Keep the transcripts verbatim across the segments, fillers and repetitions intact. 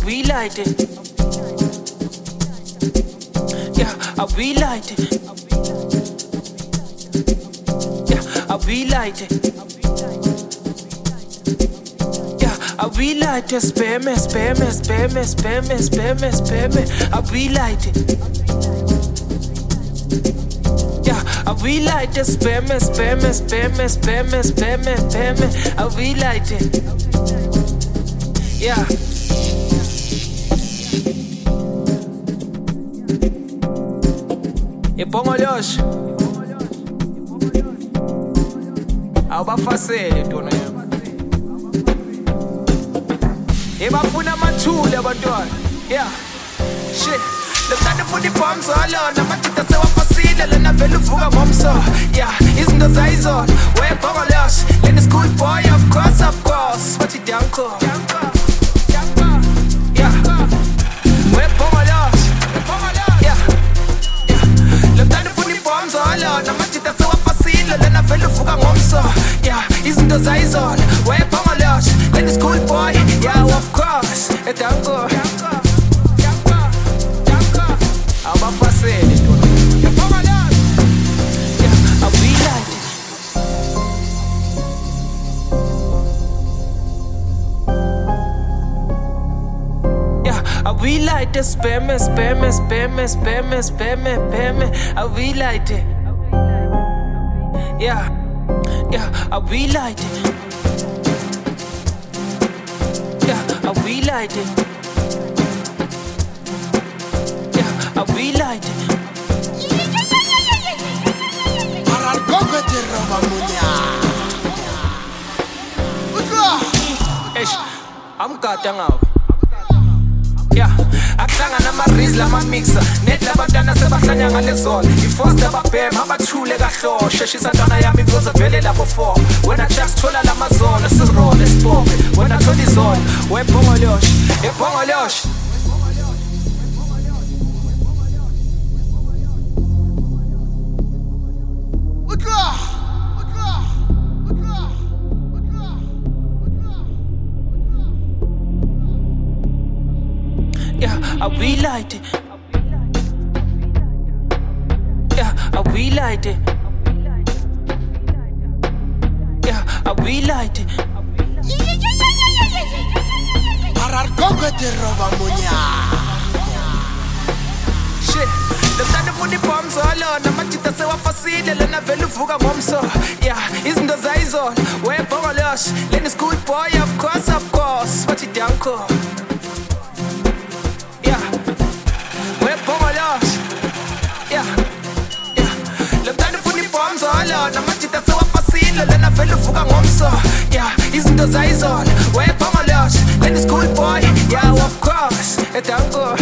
we light it. Yeah, I we light it. Yeah, I we light it. Yeah, I we light it. Spam it, spam it, spam it, spam it, spam it, spam it. I we light it. Yeah, I we light it. Spam it, spam it, spam it, spam it, spam it, spam it. I we light it. Yeah. Ipongolosh awubafasele ntona yami ebafuna amathule abantwana. Yeah, shit, lethanda futhi bombs alona amatita sewafasile lena vele uvuka ngomso. Yeah, izinto zayizona webongolosh lena school boy, of course, of course, what you down call. Yeah, webongolosh. Namatita sewafasile lena vele uvuka ngomso. Yeah, izinto zayizona webongolosh lena school boy. Yeah, of course, edanko awubafasele ntona yebongolosh. Yeah, I we light it. Yeah, I we light it. Spam it, spam it, spam it, spam it, spam it, spam it. I we light it. Yeah, yeah, I we light it. Yeah, I we light it. Yeah, I we light it. Para el coco te roba muña. Eish, I'm goddamn out. Yeah, aklanga namarizla mamixa net labantwana sebahlanya ngalezona ifoster babhem abathule kahlo sheshisa ntwana yami kuze vele labo four wena just thola lamazona sirole sport wena thola izona webongolosh ebongolosh. Yeah, I we light it. Yeah, I we light it. Yeah, I we light it. Para el coco te roba muña. Shit, lethanda futhi bombs alona amatita sewafasile lena vele uvuka ngomso. Yeah, izinto zayizona webongolosh lena school boy, of course, of course, what you down call. Namatita sewafasile lena vele uvuka ngomso. Yeah, izinto zayizona webongolosh lena school boy. Yeah, of course, edanko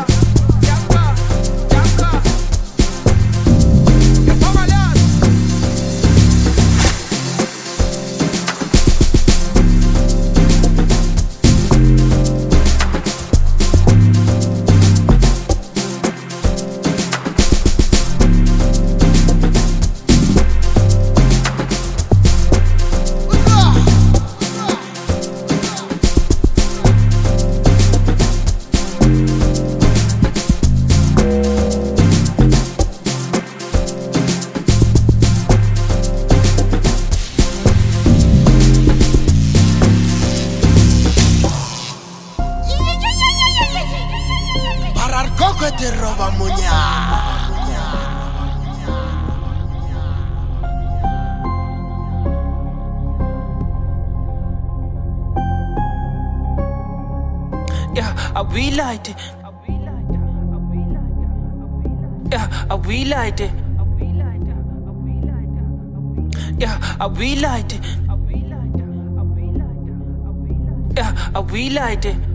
te roba muña. Yeah, I we light it. Yeah, I we light it. Yeah, I we light it. Yeah, I we light it.